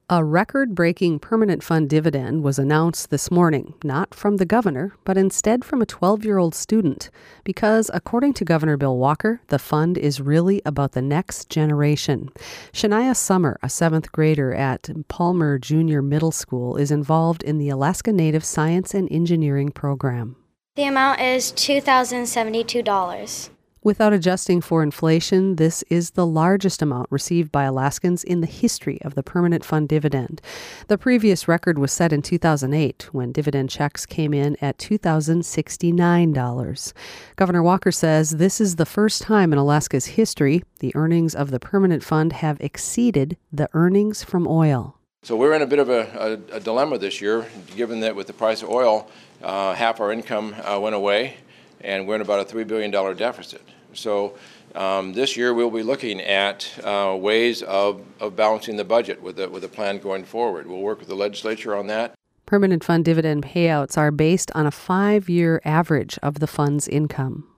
A record-breaking permanent fund dividend was announced this morning, not from the governor, but instead from a 12-year-old student. Because, according to Governor Bill Walker, the fund is really about the next generation. Shania Summer, a 7th grader at Palmer Junior Middle School, is involved in the Alaska Native Science and Engineering program. The amount is $2,072. Without adjusting for inflation, this is the largest amount received by Alaskans in the history of the permanent fund dividend. The previous record was set in 2008, when dividend checks came in at $2,069. Governor Walker says this is the first time in Alaska's history the earnings of the permanent fund have exceeded the earnings from oil. So we're in a bit of a dilemma this year, given that with the price of oil, half our income went away, and we're in about a $3 billion deficit. So this year we'll be looking at ways of balancing the budget with a plan going forward. We'll work with the legislature on that. Permanent fund dividend payouts are based on a 5-year average of the fund's income.